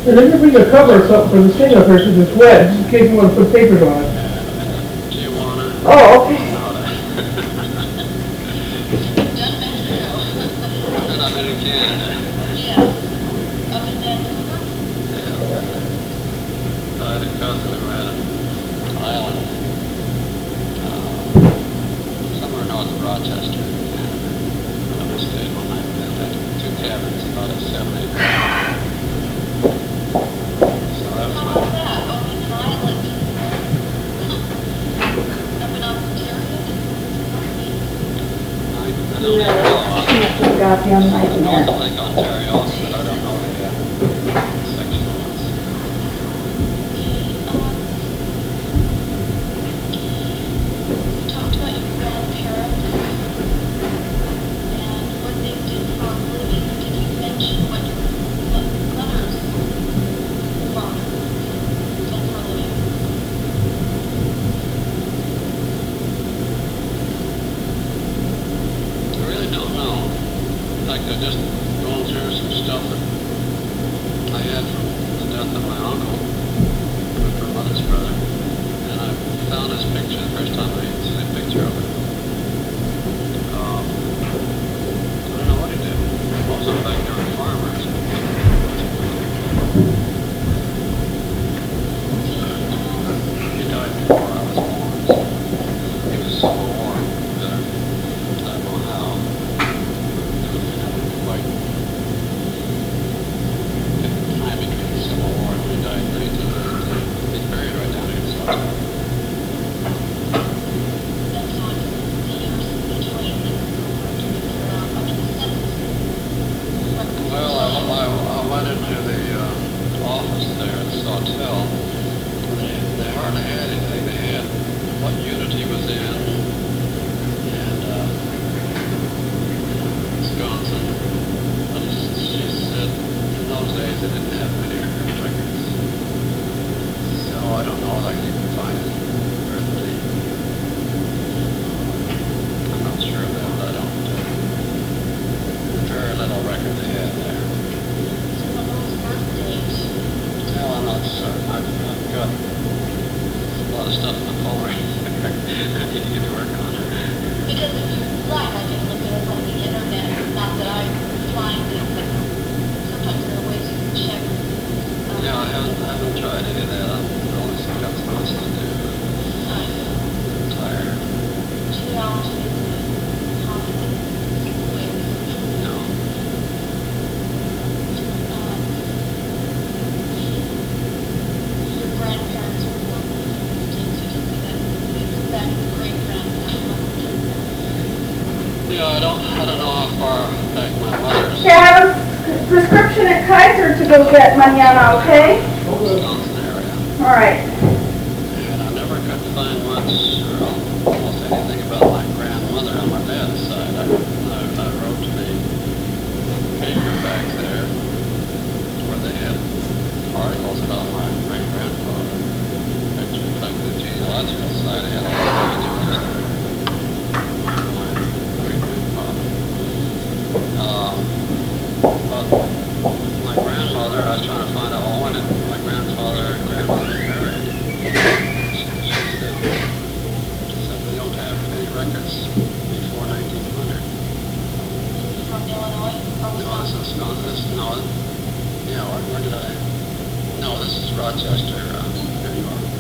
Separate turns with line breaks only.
And then you bring a cover or something for the thing up here because it's wet, just in case you want to put papers on it.
Do you want to?
Oh, okay.
And I'm in Canada.
Yeah. Up in Vancouver?
I had a cousin who had an island somewhere north of Rochester, Canada. I stayed one night there. They had 2 cabins, about a 7-acre. So that was
How
my...
was that? Up in an island? Up in Ontario?
I don't
No,
know.
that's a goddamn
North
nightmare.
of Lake Ontario, but I don't know the section was.
You talked about your grandparents and what they did for a living. Did you mention what your mother's father did for a living?
I really don't know. In fact, I just going through some stuff that I had from the death of my uncle, with her mother's brother, and I found this picture the first time I seen a picture of it. I don't know what he did. Also, in fact, they were farmers. He died before I was born, so he was Civil War veteran. I don't know how. Quite time between the Civil War and when he died in 1918. He's buried right down here in South Carolina.
And so it's the years between up in the 70s.
Well, I went into the office there at Sawtell. They hardly had anything. They had what unit he was in, and Wisconsin. But she said in those days they didn't have many records. So I don't know if I can even find his birth date. I'm not sure of that, but I don't. Very little record they had there.
So what was his birth date?
Well, I'm not certain. I've got a lot of stuff in the folder. I need to get to work on it.
Because if you like, I can look it up on the internet. Not that I find it, but sometimes there are ways you can check.
Yeah, I haven't tried any of that. I've always got so much to do. I'm tired.
Genealogy is a complicated way of researching.
No.
Your grandparents were born in 1860. That back to great-grandparents.
Yeah, I don't know how far back my mother's
Okay, I have a prescription at Kaiser to go get mañana, okay?
Wisconsin area.
All right.
And I never could find much or almost anything about my grandmother on my dad's side. I wrote to the paper back there where they had articles about my great-grandfather. Actually, like the genealogical side, I had a lot of pages my great-grandfather. But my grandmother, I was trying to find out when did my grandfather and grandmother married. She said we don't have any records before 1900.
From Illinois or
No, this
Wisconsin?
is, no, yeah, where did I? No, this is Rochester, New York.